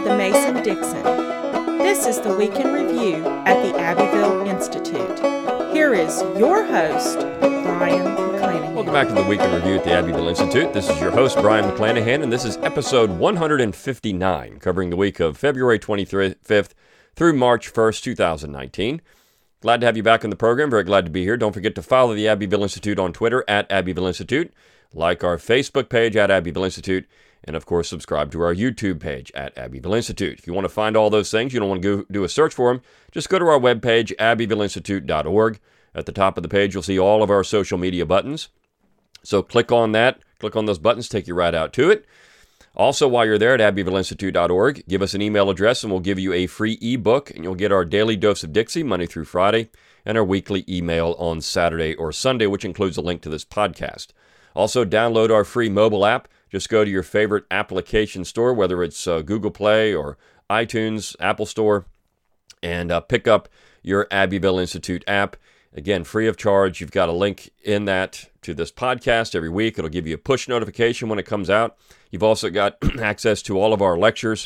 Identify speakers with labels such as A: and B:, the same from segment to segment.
A: of the Mason-Dixon. This is the Week in Review at the Abbeville Institute. Here is your host, Brian McClanahan.
B: Welcome back to the Week in Review at the Abbeville Institute. This is your host, Brian McClanahan, and this is episode 159, covering the week of February 25th through March 1st, 2019. Glad to have you back on the program. Very glad to be here. Don't forget to follow the Abbeville Institute on Twitter at Abbeville Institute, like our Facebook page at Abbeville Institute, and of course, subscribe to our YouTube page at Abbeville Institute. If you want to find all those things, you don't want to go do a search for them, just go to our webpage, abbevilleinstitute.org. At the top of the page, you'll see all of our social media buttons. So click on that, click on those buttons, take you right out to it. Also, while you're there at abbevilleinstitute.org, give us an email address and we'll give you a free ebook, and you'll get our daily dose of Dixie Monday through Friday, and our weekly email on Saturday or Sunday, which includes a link to this podcast. Also, download our free mobile app. Just go to your favorite application store, whether it's Google Play or iTunes, Apple Store, and pick up your Abbeville Institute app. Again, free of charge. You've got a link in that to this podcast every week. It'll give you a push notification when it comes out. You've also got access to all of our lectures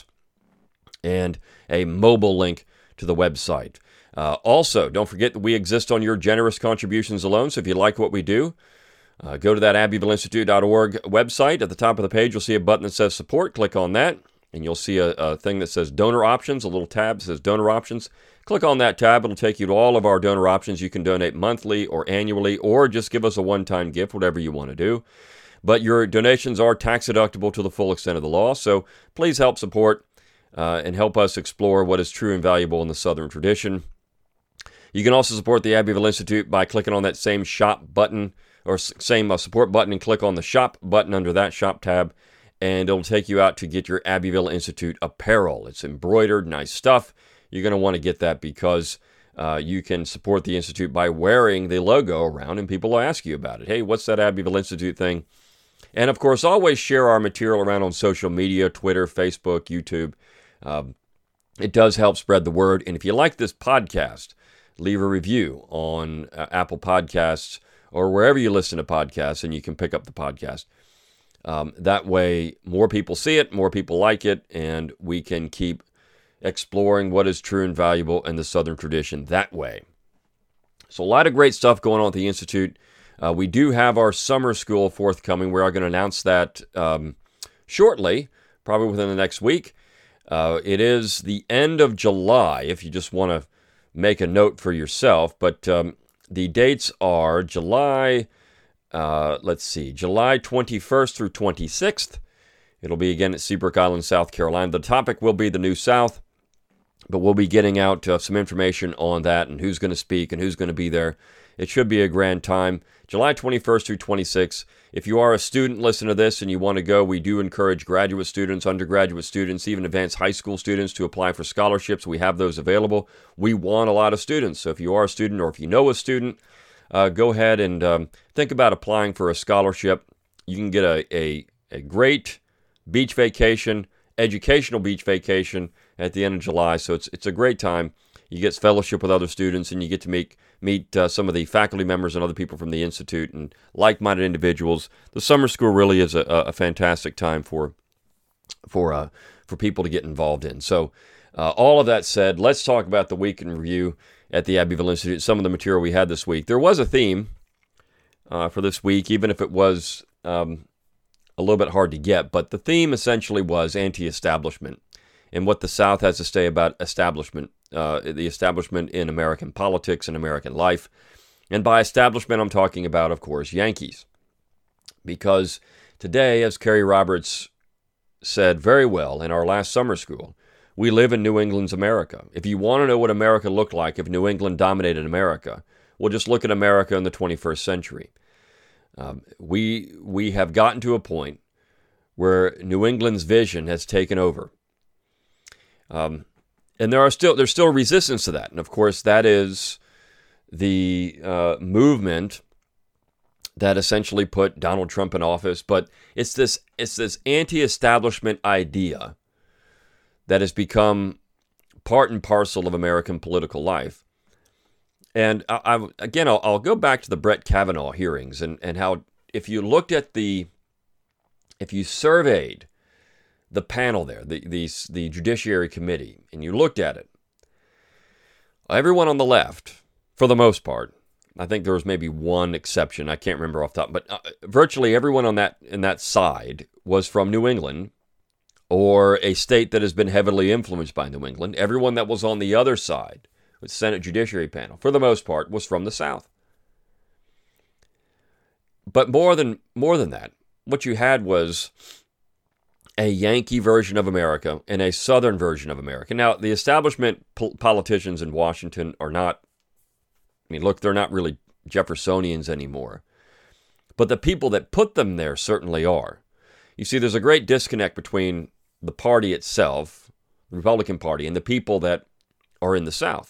B: and a mobile link to the website. Also, don't forget that we exist on your generous contributions alone. So if you like what we do, go to that abbevilleinstitute.org website. At the top of the page, you'll see a button that says support. Click on that, and you'll see a thing that says donor options, a little tab that says donor options. Click on that tab. It'll take you to all of our donor options. You can donate monthly or annually, or just give us a one-time gift, whatever you want to do. But your donations are tax deductible to the full extent of the law, so please help support and help us explore what is true and valuable in the Southern tradition. You can also support the Abbeville Institute by clicking on that same shop button, or same support button, and click on the shop button under that shop tab, and it'll take you out to get your Abbeville Institute apparel. It's embroidered, nice stuff. You're going to want to get that because you can support the Institute by wearing the logo around, and people will ask you about it. Hey, what's that Abbeville Institute thing? And of course, always share our material around on social media, Twitter, Facebook, YouTube. It does help spread the word. And if you like this podcast, leave a review on Apple Podcasts or wherever you listen to podcasts, and you can pick up the podcast. That way, more people see it, more people like it, and we can keep exploring what is true and valuable in the Southern tradition that way. So a lot of great stuff going on at the Institute. We do have our summer school forthcoming. We are going to announce that shortly, probably within the next week. It is the end of July, if you just want to make a note for yourself, but the dates are July 21st through 26th. It'll be again at Seabrook Island, South Carolina. The topic will be the New South, but we'll be getting out some information on that and who's going to speak and who's going to be there. It should be a grand time. July 21st through 26th. If you are a student, listen to this, and you want to go, we do encourage graduate students, undergraduate students, even advanced high school students to apply for scholarships. We have those available. We want a lot of students. So if you are a student or if you know a student, go ahead and think about applying for a scholarship. You can get a great beach vacation, educational beach vacation at the end of July. So it's a great time. You get fellowship with other students, and you get to meet some of the faculty members and other people from the Institute and like-minded individuals. The summer school really is a fantastic time for people to get involved in. So all of that said, let's talk about the week in review at the Abbeville Institute, some of the material we had this week. There was a theme for this week, even if it was a little bit hard to get, but the theme essentially was anti-establishment and what the South has to say about establishment, the establishment in American politics and American life. And by establishment, I'm talking about, of course, Yankees. Because today, as Kerry Roberts said very well in our last summer school, we live in New England's America. If you want to know what America looked like if New England dominated America, well, just look at America in the 21st century. We have gotten to a point where New England's vision has taken over. And there's still resistance to that. And of course, that is the movement that essentially put Donald Trump in office. But it's this anti-establishment idea that has become part and parcel of American political life. And I'll go back to the Brett Kavanaugh hearings and how if you surveyed the panel there, the Judiciary Committee, and you looked at it, everyone on the left, for the most part, I think there was maybe one exception, I can't remember off the top, but virtually everyone on that side was from New England, or a state that has been heavily influenced by New England. Everyone that was on the other side, with Senate Judiciary Panel, for the most part, was from the South. But more than that, what you had was a Yankee version of America and a Southern version of America. Now, the establishment politicians in Washington are not, they're not really Jeffersonians anymore. But the people that put them there certainly are. You see, there's a great disconnect between the party itself, the Republican Party, and the people that are in the South.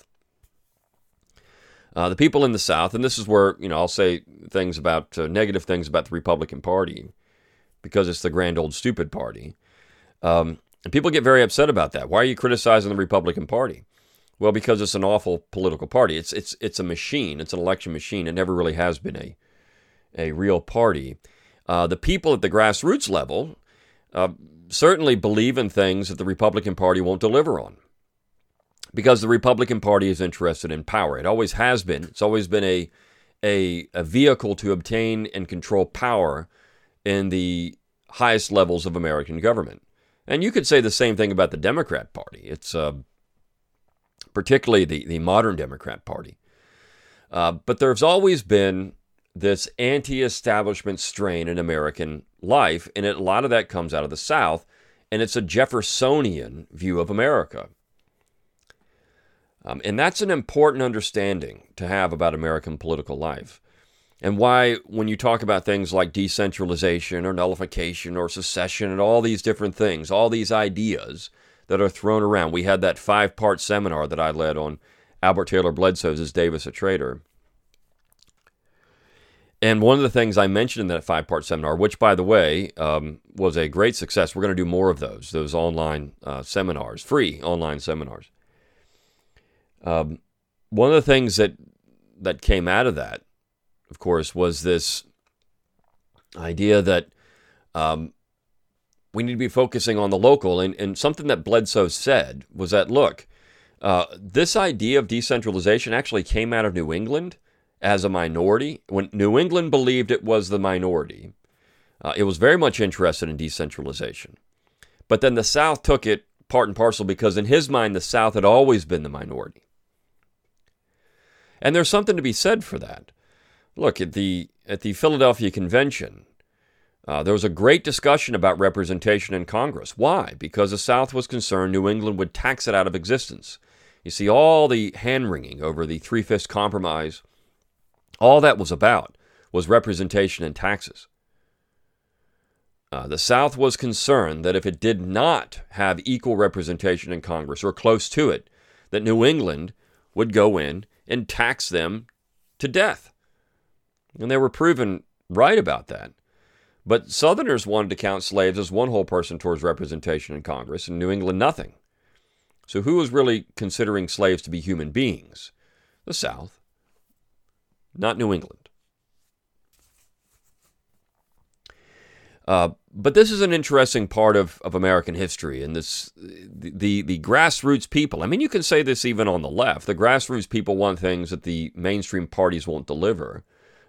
B: The people in the South, and this is where, I'll say things about, negative things about the Republican Party, because it's the grand old stupid party. And people get very upset about that. Why are you criticizing the Republican Party? Well, because it's an awful political party. It's a machine. It's an election machine. It never really has been a real party. The people at the grassroots level certainly believe in things that the Republican Party won't deliver on, because the Republican Party is interested in power. It always has been. It's always been a vehicle to obtain and control power in the highest levels of American government. And you could say the same thing about the Democrat Party. It's particularly the modern Democrat Party. But there's always been this anti-establishment strain in American life, and a lot of that comes out of the South, and it's a Jeffersonian view of America. And that's an important understanding to have about American political life. And why, when you talk about things like decentralization or nullification or secession and all these different things, all these ideas that are thrown around. We had that 5-part seminar that I led on Albert Taylor Bledsoe's Is Davis a Traitor? And one of the things I mentioned in that 5-part seminar, which, by the way, was a great success. We're going to do more of those online seminars, free online seminars. One of the things that came out of that, of course, was this idea that we need to be focusing on the local. And something that Bledsoe said was that, look, this idea of decentralization actually came out of New England as a minority. When New England believed it was the minority, it was very much interested in decentralization. But then the South took it part and parcel because in his mind, the South had always been the minority. And there's something to be said for that. Look, at the Philadelphia Convention, there was a great discussion about representation in Congress. Why? Because the South was concerned New England would tax it out of existence. You see, all the hand-wringing over the Three-Fifths Compromise, all that was about was representation and taxes. The South was concerned that if it did not have equal representation in Congress, or close to it, that New England would go in and tax them to death. And they were proven right about that. But Southerners wanted to count slaves as one whole person towards representation in Congress, and New England nothing. So who was really considering slaves to be human beings? The South, not New England. But this is an interesting part of American history, and the grassroots people. I mean, you can say this even on the left. The grassroots people want things that the mainstream parties won't deliver,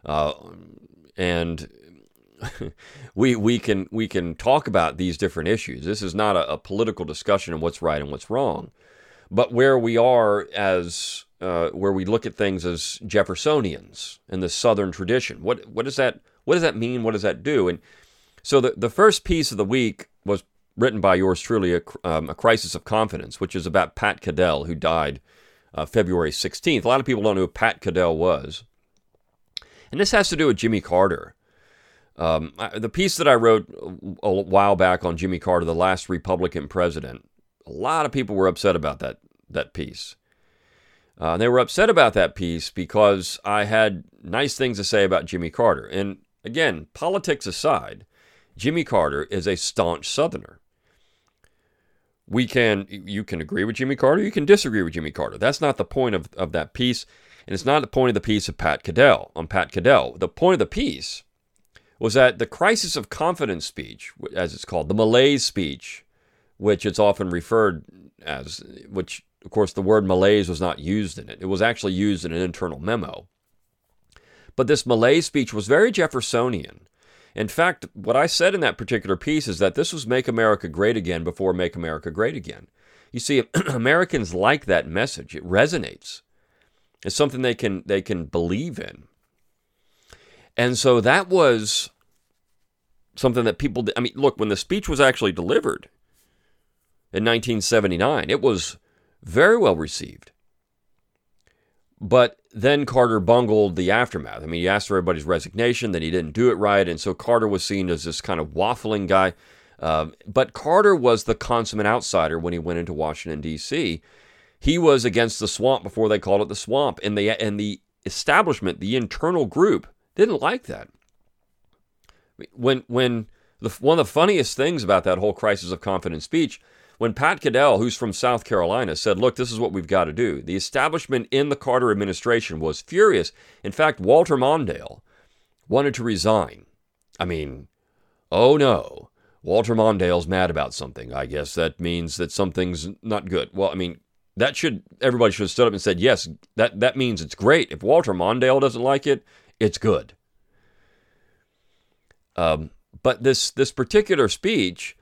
B: and we can talk about these different issues. This is not a political discussion of what's right and what's wrong, but where we are as where we look at things as Jeffersonians in the Southern tradition. What does that mean? What does that do? And so the first piece of the week was written by yours truly, A Crisis of Confidence, which is about Pat Caddell, who died February 16th. A lot of people don't know who Pat Caddell was. And this has to do with Jimmy Carter. The piece that I wrote a while back on Jimmy Carter, the last Republican president, a lot of people were upset about that piece. They were upset about that piece because I had nice things to say about Jimmy Carter. And again, politics aside, Jimmy Carter is a staunch Southerner. You can agree with Jimmy Carter, you can disagree with Jimmy Carter. That's not the point of that piece, and it's not the point of the piece of Pat Caddell. The point of the piece was that the Crisis of Confidence speech, as it's called, the malaise speech which it's often referred as, which, of course, the word malaise was not used in it. It was actually used in an internal memo. But this malaise speech was very Jeffersonian. In fact, what I said in that particular piece is that this was Make America Great Again before Make America Great Again. You see, Americans like that message. It resonates. It's something they can believe in. And so that was something that people did. I mean, look, when the speech was actually delivered in 1979, it was very well received. But then Carter bungled the aftermath. I mean, he asked for everybody's resignation, then he didn't do it right, and so Carter was seen as this kind of waffling guy. But Carter was the consummate outsider when he went into Washington, D.C. He was against the swamp before they called it the swamp, and the establishment, the internal group, didn't like that. One of the funniest things about that whole crisis of confidence speech, when Pat Caddell, who's from South Carolina, said, look, this is what we've got to do, the establishment in the Carter administration was furious. In fact, Walter Mondale wanted to resign. I mean, oh no, Walter Mondale's mad about something. I guess that means that something's not good. Well, I mean, everybody should have stood up and said, yes, that means it's great. If Walter Mondale doesn't like it, it's good. But this particular speech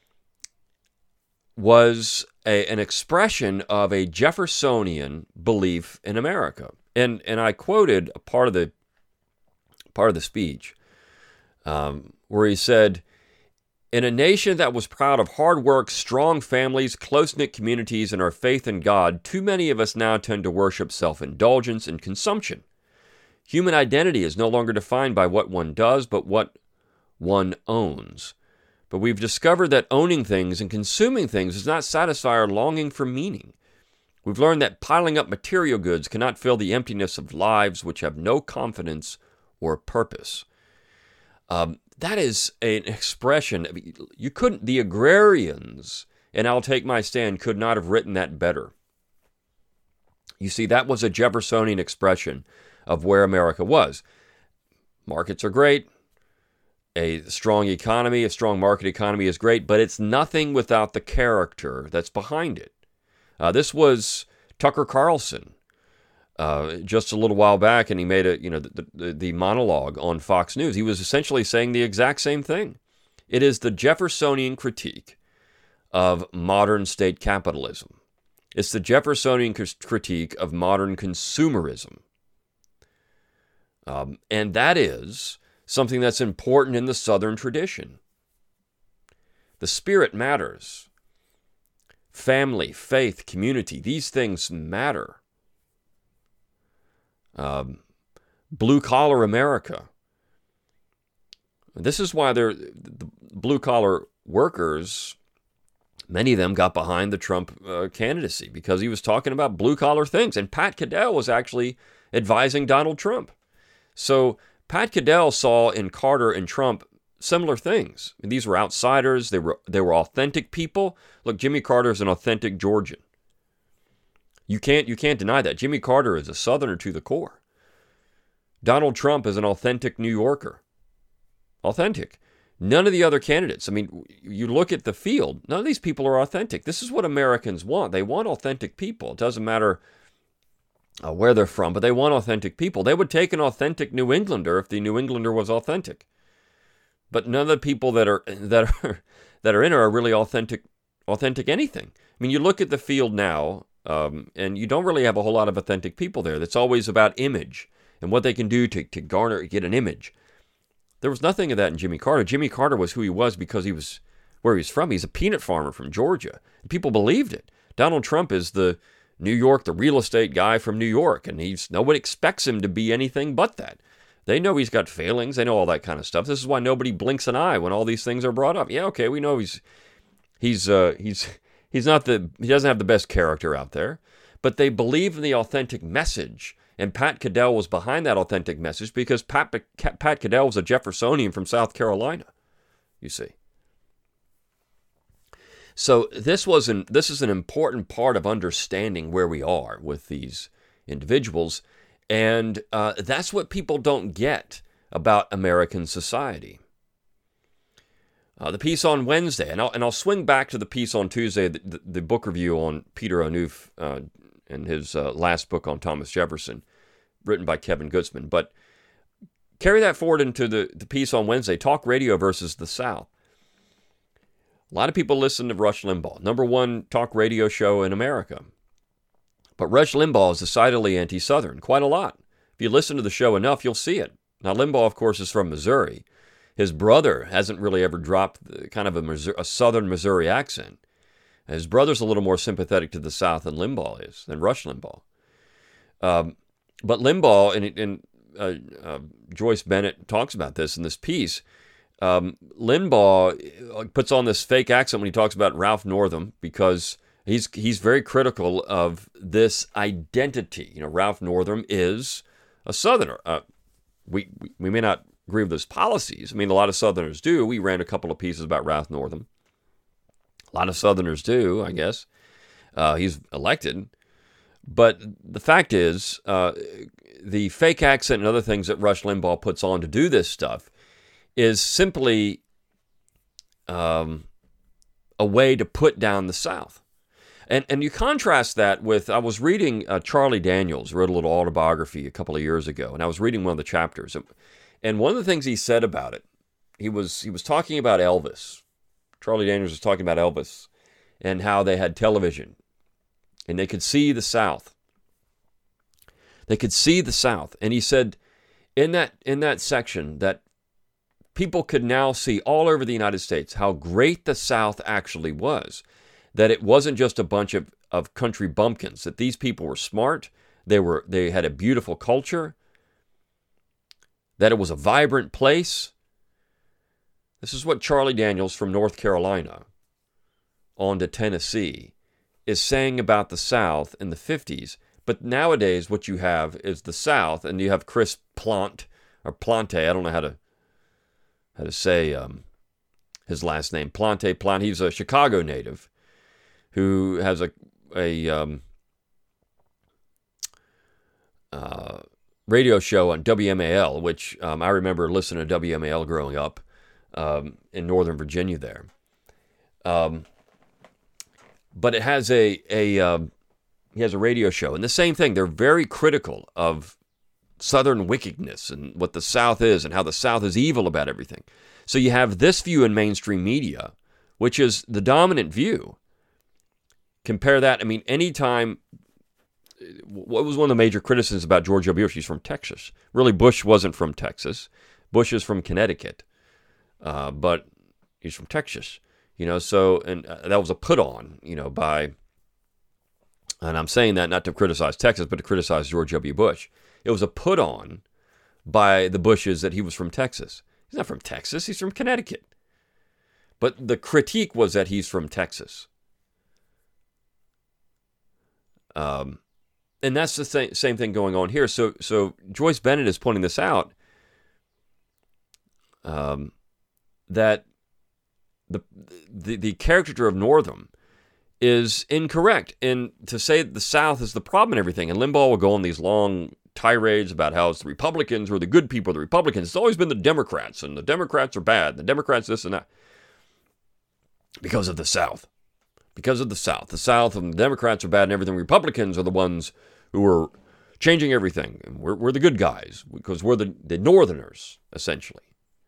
B: was an expression of a Jeffersonian belief in America. And I quoted a part of the speech where he said, in a nation that was proud of hard work, strong families, close-knit communities, and our faith in God, too many of us now tend to worship self-indulgence and consumption. Human identity is no longer defined by what one does, but what one owns. But we've discovered that owning things and consuming things does not satisfy our longing for meaning. We've learned that piling up material goods cannot fill the emptiness of lives which have no confidence or purpose. That is an expression. I mean, the agrarians, and I'll take my stand, could not have written that better. You see, that was a Jeffersonian expression of where America was. Markets are great. A strong economy, a strong market economy is great, but it's nothing without the character that's behind it. This was Tucker Carlson just a little while back, and he made the monologue on Fox News. He was essentially saying the exact same thing. It is the Jeffersonian critique of modern state capitalism. It's the Jeffersonian critique of modern consumerism. And that is something that's important in the Southern tradition. The spirit matters. Family, faith, community, these things matter. Blue-collar America. This is why the blue-collar workers, many of them got behind the Trump candidacy, because he was talking about blue-collar things. And Pat Caddell was actually advising Donald Trump. So Pat Caddell saw in Carter and Trump similar things. And these were outsiders. They were authentic people. Look, Jimmy Carter is an authentic Georgian. You can't deny that. Jimmy Carter is a Southerner to the core. Donald Trump is an authentic New Yorker. Authentic. None of the other candidates. I mean, you look at the field. None of these people are authentic. This is what Americans want. They want authentic people. It doesn't matter where they're from, but they want authentic people. They would take an authentic New Englander if the New Englander was authentic. But none of the people that are in it are really authentic anything. I mean, you look at the field now, and you don't really have a whole lot of authentic people there. That's always about image and what they can do to get an image. There was nothing of that in Jimmy Carter. Jimmy Carter was who he was because he was where he was from. He's a peanut farmer from Georgia. And people believed it. Donald Trump is the real estate guy from New York, and nobody expects him to be anything but that. They know he's got failings. They know all that kind of stuff. This is why nobody blinks an eye when all these things are brought up. Yeah, okay, we know he doesn't have the best character out there, but they believe in the authentic message. And Pat Caddell was behind that authentic message because Pat Caddell was a Jeffersonian from South Carolina, you see. So this is an important part of understanding where we are with these individuals, and that's what people don't get about American society. The piece on Wednesday, and I'll swing back to the piece on Tuesday, the book review on Peter Onuf and his last book on Thomas Jefferson, written by Kevin Gutzman. But carry that forward into the piece on Wednesday, Talk Radio versus the South. A lot of people listen to Rush Limbaugh, number one talk radio show in America. But Rush Limbaugh is decidedly anti-Southern, quite a lot. If you listen to the show enough, you'll see it. Now, Limbaugh, of course, is from Missouri. His brother hasn't really ever dropped kind of a Southern Missouri accent. His brother's a little more sympathetic to the South than Limbaugh is, than Rush Limbaugh. But Limbaugh, and Joyce Bennett talks about this in this piece, Limbaugh puts on this fake accent when he talks about Ralph Northam because he's very critical of this identity. You know, Ralph Northam is a Southerner. We may not agree with his policies. I mean, a lot of Southerners do. We ran a couple of pieces about Ralph Northam. A lot of Southerners do, I guess. He's elected. But the fact is, the fake accent and other things that Rush Limbaugh puts on to do this stuff is simply a way to put down the South. And you contrast that with, I was reading Charlie Daniels, wrote a little autobiography a couple of years ago, and I was reading one of the chapters. And one of the things he said about it, he was talking about Elvis. Charlie Daniels was talking about Elvis and how they had television and they could see the South. They could see the South. And he said in that section that people could now see all over the United States how great the South actually was. That it wasn't just a bunch of country bumpkins, that these people were smart, they had a beautiful culture, that it was a vibrant place. This is what Charlie Daniels from North Carolina on to Tennessee is saying about the South in the 50s. But nowadays what you have is the South, and you have Chris Plante, or Plante, I don't know how to say his last name, Plante. He's a Chicago native who has a radio show on WMAL, which I remember listening to WMAL growing up in Northern Virginia there. But it has he has a radio show, and the same thing. They're very critical of Southern wickedness and what the South is and how the South is evil about everything. So you have this view in mainstream media, which is the dominant view. Compare that. I mean, anytime. What was one of the major criticisms about George W. Bush? He's from Texas. Really, Bush wasn't from Texas. Bush is from Connecticut, but he's from Texas. You know, so and that was a put on. You know, by. And I'm saying that not to criticize Texas, but to criticize George W. Bush. It was a put on by the Bushes that he was from Texas. He's not from Texas. He's from Connecticut. But the critique was that he's from Texas. And that's the same thing going on here. So Joyce Bennett is pointing this out, that the caricature of Northam is incorrect. And to say that the South is the problem and everything, and Limbaugh will go on these long tirades about how it's the Republicans were the good people, the Republicans. It's always been the Democrats, and the Democrats are bad. The Democrats this and that. Because of the South. Because of the South. The South and the Democrats are bad and everything. Republicans are the ones who are changing everything. And we're the good guys because we're the Northerners, essentially.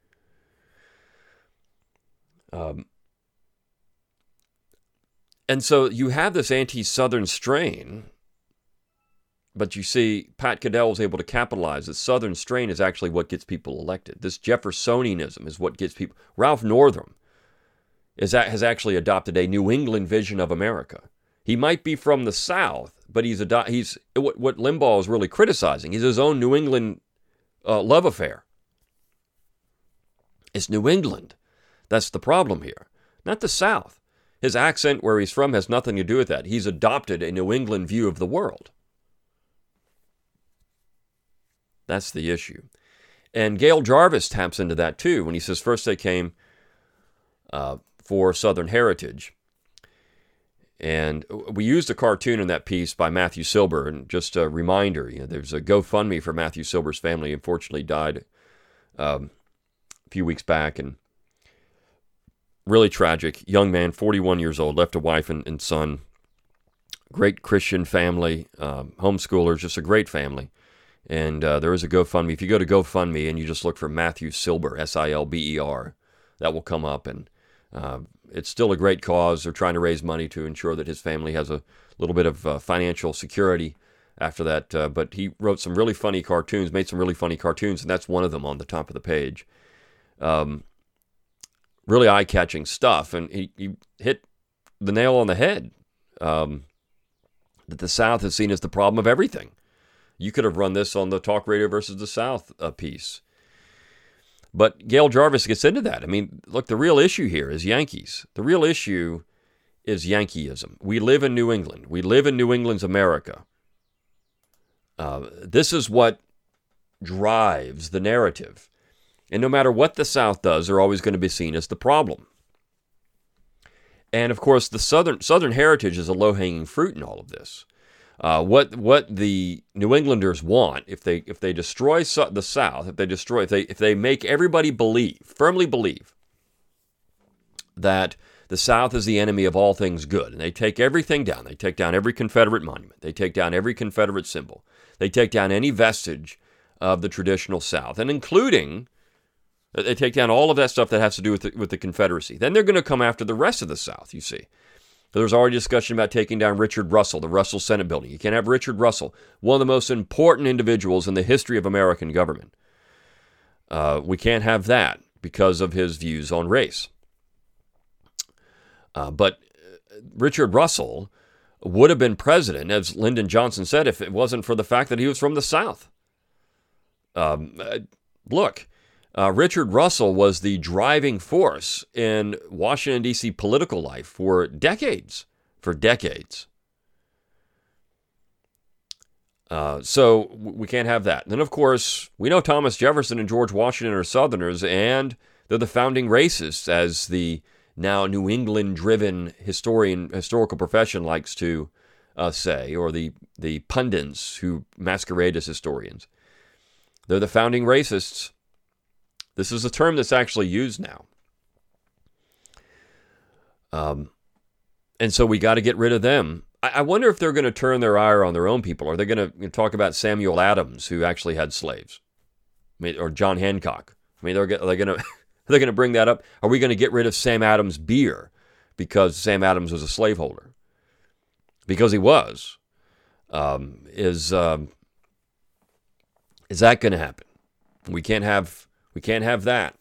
B: And so you have this anti-Southern strain, but you see Pat Caddell was able to capitalize. The Southern strain is actually what gets people elected. This Jeffersonianism is what gets people. Ralph Northam has actually adopted a New England vision of America. He might be from the South, but he's what Limbaugh is really criticizing is his own New England love affair. It's New England. That's the problem here, not the South. His accent where he's from has nothing to do with that. He's adopted a New England view of the world. That's the issue. And Gail Jarvis taps into that too when he says first they came for Southern heritage. And we used a cartoon in that piece by Matthew Silber. And just a reminder, there's a GoFundMe for Matthew Silber's family. Unfortunately died a few weeks back. And Really tragic. Young man, 41 years old, left a wife and son. Great Christian family, homeschoolers, just a great family. And there is a GoFundMe. If you go to GoFundMe and you just look for Matthew Silber, Silber, that will come up. And it's still a great cause. They're trying to raise money to ensure that his family has a little bit of financial security after that. But he wrote some really funny cartoons, made some really funny cartoons, and that's one of them on the top of the page. Really eye-catching stuff. And he hit the nail on the head. That the South is seen as the problem of everything. You could have run this on the Talk Radio versus the South piece. But Gail Jarvis gets into that. I mean, look, the real issue here is Yankees. The real issue is Yankeeism. We live in New England. We live in New England's America. This is what drives the narrative. And no matter what the South does, they're always going to be seen as the problem. And of course, the Southern heritage is a low-hanging fruit in all of this. What the New Englanders want, if they destroy the South, if they make everybody firmly believe that the South is the enemy of all things good, and they take everything down. They take down every Confederate monument. They take down every Confederate symbol. They take down any vestige of the traditional South, and including. They take down all of that stuff that has to do with the Confederacy. Then they're going to come after the rest of the South, you see. There's already discussion about taking down Richard Russell, the Russell Senate building. You can't have Richard Russell, one of the most important individuals in the history of American government. We can't have that because of his views on race. But Richard Russell would have been president, as Lyndon Johnson said, if it wasn't for the fact that he was from the South. Look. Richard Russell was the driving force in Washington, D.C. political life for decades. So we can't have that. And then, of course, we know Thomas Jefferson and George Washington are Southerners, and they're the founding racists, as the now New England-driven historical profession likes to say, or the pundits who masquerade as historians. They're the founding racists. This is a term that's actually used now. And so we got to get rid of them. I wonder if they're going to turn their ire on their own people. Are they going to talk about Samuel Adams, who actually had slaves? Or John Hancock? I mean, are they going to bring that up? Are we going to get rid of Sam Adams beer because Sam Adams was a slaveholder? Because he was. Is that going to happen? We can't have that.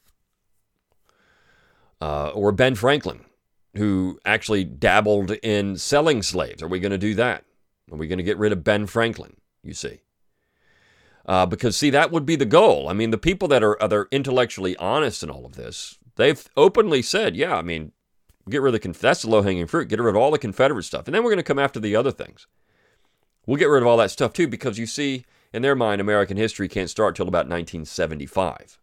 B: Or Ben Franklin, who actually dabbled in selling slaves. Are we going to do that? Are we going to get rid of Ben Franklin, you see? Because, see, that would be the goal. I mean, the people that are intellectually honest in all of this, they've openly said, yeah, I mean, get rid of that's the low-hanging fruit. Get rid of all the Confederate stuff. And then we're going to come after the other things. We'll get rid of all that stuff, too, because, you see, in their mind, American history can't start till about 1975.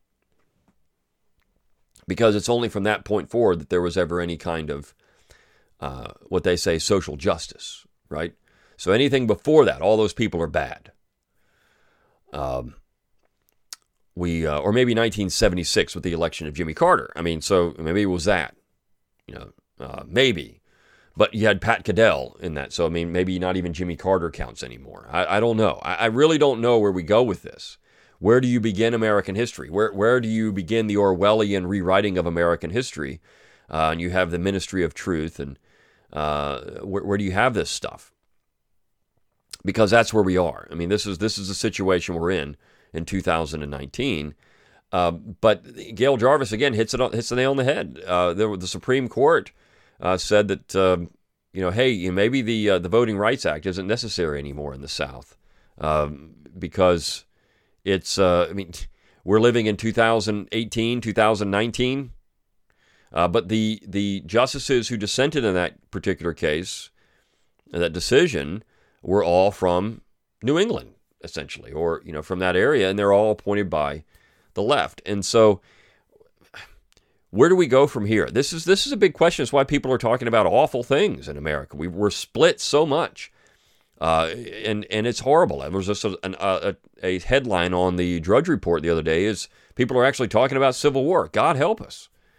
B: Because it's only from that point forward that there was ever any kind of, what they say, social justice, right? So anything before that, all those people are bad. Or maybe 1976 with the election of Jimmy Carter. I mean, so maybe it was that, maybe. But you had Pat Caddell in that, so I mean, maybe not even Jimmy Carter counts anymore. I don't know. I really don't know where we go with this. Where do you begin American history? Where do you begin the Orwellian rewriting of American history? And you have the Ministry of Truth, and where do you have this stuff? Because that's where we are. I mean, this is the situation we're in 2019. But Gail Jarvis again hits the nail on the head. The Supreme Court said that hey, maybe the Voting Rights Act isn't necessary anymore in the South because it's we're living in 2018, 2019. But the justices who dissented in that particular case, that decision, were all from New England, essentially, or from that area, and they're all appointed by the left. And so, where do we go from here? This is a big question. It's why people are talking about awful things in America. We're split so much, and it's horrible. There was just a headline on the Drudge Report the other day: is people are actually talking about civil war. God help us.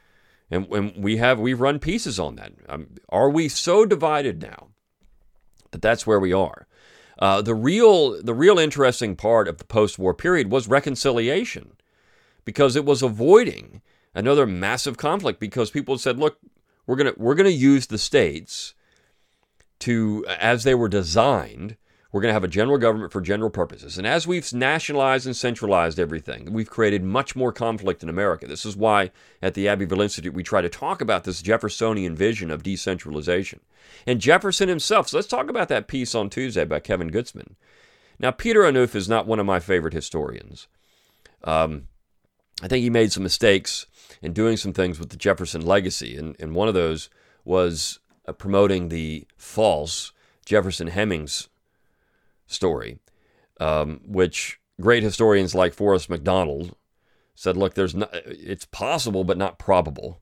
B: And we've run pieces on that. Are we so divided now that that's where we are? The real interesting part of the post-war period was reconciliation, because it was avoiding another massive conflict, because people said, look, we're gonna use the states to, as they were designed, we're going to have a general government for general purposes. And as we've nationalized and centralized everything, we've created much more conflict in America. This is why at the Abbeville Institute we try to talk about this Jeffersonian vision of decentralization. And Jefferson himself, so let's talk about that piece on Tuesday by Kevin Gutzman. Now, Peter Onuf is not one of my favorite historians. I think he made some mistakes in doing some things with the Jefferson legacy, and one of those was promoting the false Jefferson Hemings story, which great historians like Forrest McDonald said, look, it's possible but not probable.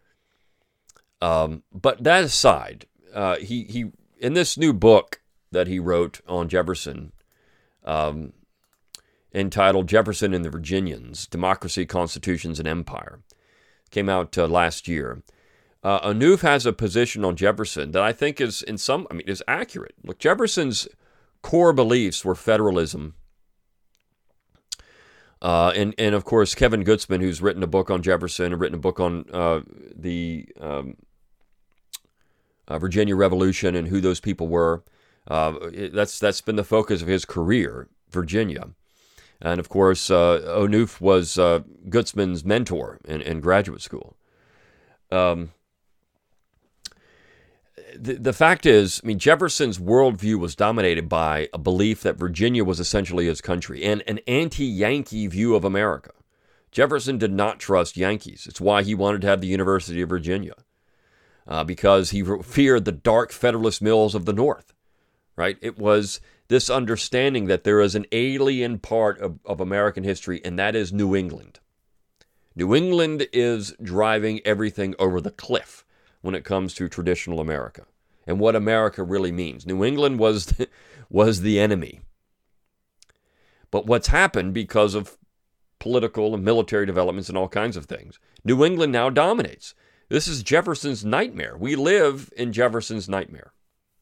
B: But that aside, he in this new book that he wrote on Jefferson, entitled Jefferson and the Virginians, Democracy, Constitutions, and Empire, came out last year. Onuf has a position on Jefferson that I think is is accurate. Look, Jefferson's core beliefs were federalism. And of course, Kevin Gutzman, who's written a book on Jefferson and written a book on the Virginia Revolution and who those people were, that's been the focus of his career, Virginia. And of course, Onuf was Gutzman's mentor in graduate school. The fact is, Jefferson's worldview was dominated by a belief that Virginia was essentially his country and an anti-Yankee view of America. Jefferson did not trust Yankees. It's why he wanted to have the University of Virginia, because he feared the dark Federalist mills of the North, right? It was this understanding that there is an alien part of American history, and that is New England. New England is driving everything over the cliff when it comes to traditional America and what America really means. New England was the enemy. But what's happened because of political and military developments and all kinds of things, New England now dominates. This is Jefferson's nightmare. We live in Jefferson's nightmare.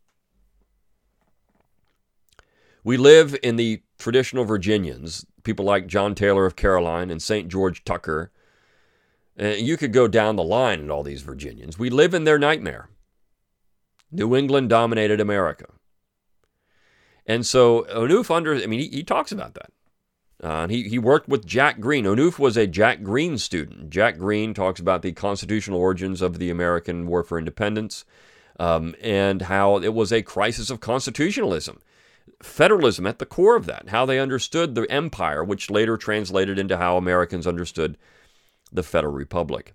B: We live in the traditional Virginians, people like John Taylor of Caroline and St. George Tucker. You could go down the line in all these Virginians. We live in their nightmare. New England dominated America. And so Onuf he talks about that. He worked with Jack Green. Onuf was a Jack Green student. Jack Green talks about the constitutional origins of the American War for Independence, and how it was a crisis of constitutionalism. Federalism at the core of that, how they understood the empire, which later translated into how Americans understood the Federal Republic.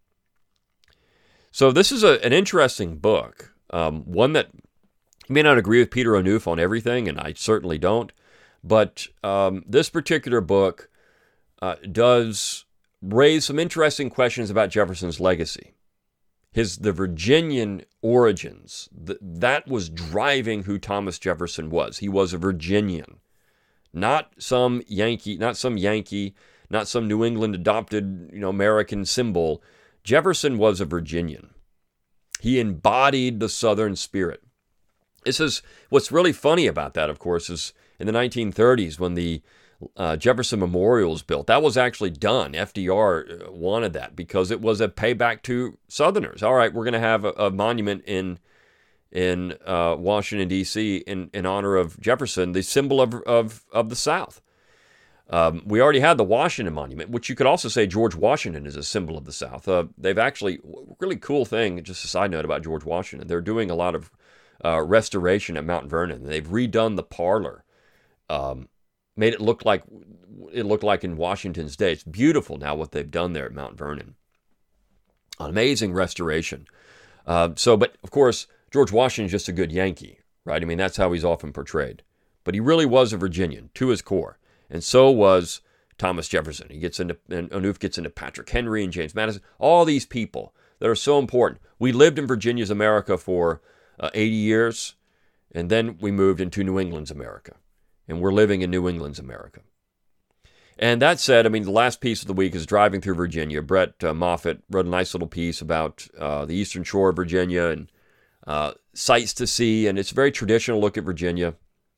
B: So this is an interesting book, one that you may not agree with Peter Onuf on everything, and I certainly don't, but this particular book does raise some interesting questions about Jefferson's legacy. The Virginian origins, that was driving who Thomas Jefferson was. He was a Virginian, not some Yankee, not some New England adopted, American symbol. Jefferson was a Virginian. He embodied the Southern spirit. This is what's really funny about that, of course, is in the 1930s when the Jefferson Memorial was built. That was actually done. FDR wanted that because it was a payback to Southerners. All right, we're going to have a monument in Washington, D.C. in honor of Jefferson, the symbol of the South. We already had the Washington Monument, which you could also say George Washington is a symbol of the South. They've actually, really cool thing, just a side note about George Washington, they're doing a lot of restoration at Mount Vernon. They've redone the parlor, made it look like in Washington's day. It's beautiful now what they've done there at Mount Vernon. Amazing restoration. But of course, George Washington's just a good Yankee, right? That's how he's often portrayed. But he really was a Virginian to his core. And so was Thomas Jefferson. Onuf gets into Patrick Henry and James Madison, all these people that are so important. We lived in Virginia's America for 80 years, and then we moved into New England's America. And we're living in New England's America. And that said, I mean, the last piece of the week is driving through Virginia. Brett Moffitt wrote a nice little piece about the Eastern Shore of Virginia and sights to see, and it's a very traditional look at Virginia.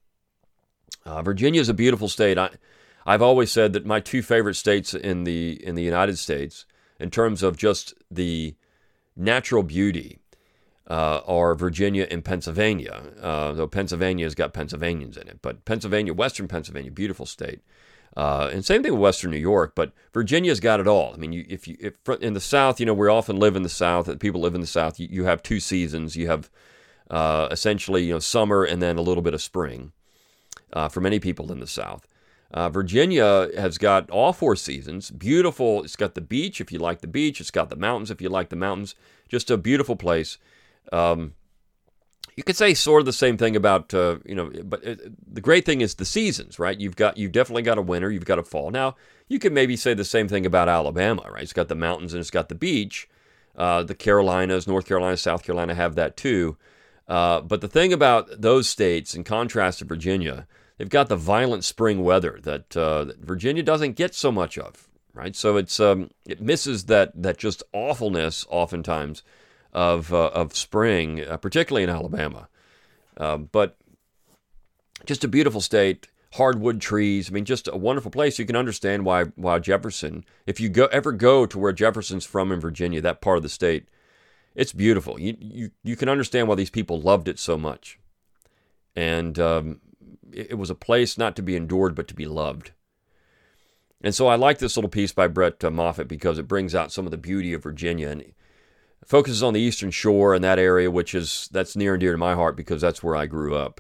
B: Virginia is a beautiful state. I've always said that my two favorite states in the United States, in terms of just the natural beauty, are Virginia and Pennsylvania. Though Pennsylvania's got Pennsylvanians in it, but Pennsylvania, Western Pennsylvania, beautiful state. And same thing with Western New York, but Virginia's got it all. I mean, if in the South, we often live in the South. People live in the South. You have two seasons. You have essentially, summer and then a little bit of spring for many people in the South. Virginia has got all four seasons. Beautiful. It's got the beach if you like the beach. It's got the mountains if you like the mountains. Just a beautiful place. You could say sort of the same thing about, but the great thing is the seasons, right? You've definitely got a winter, you've got a fall. Now, you could maybe say the same thing about Alabama, right? It's got the mountains and it's got the beach. The Carolinas, North Carolina, South Carolina have that too. But the thing about those states, in contrast to Virginia, they've got the violent spring weather that Virginia doesn't get so much of, right? So it misses that just awfulness oftentimes of spring, particularly in Alabama. But just a beautiful state, hardwood trees. I mean, just a wonderful place. You can understand why Jefferson, if you ever go to where Jefferson's from in Virginia, that part of the state, it's beautiful. You can understand why these people loved it so much. And it was a place not to be endured, but to be loved. And so I like this little piece by Brett Moffitt because it brings out some of the beauty of Virginia and focuses on the Eastern Shore and that area, that's near and dear to my heart because that's where I grew up.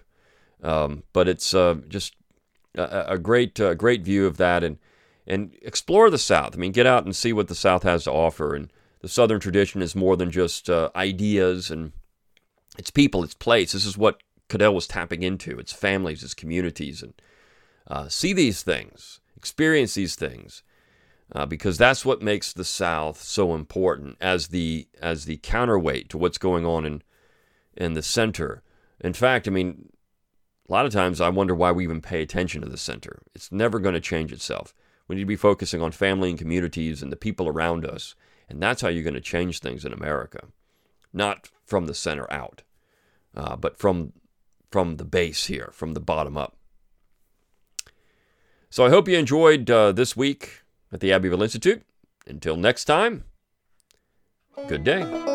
B: But it's just a great view of that, and explore the South. I mean, get out and see what the South has to offer. And the Southern tradition is more than just ideas, and it's people, it's place. This is what Cadell was tapping into. It's families, it's communities, and see these things, experience these things. Because that's what makes the South so important as the counterweight to what's going on in the center. In fact, I mean, a lot of times I wonder why we even pay attention to the center. It's never going to change itself. We need to be focusing on family and communities and the people around us, and that's how you're going to change things in America. Not from the center out, but from the base here, from the bottom up. So I hope you enjoyed this week at the Abbeville Institute. Until next time, good day.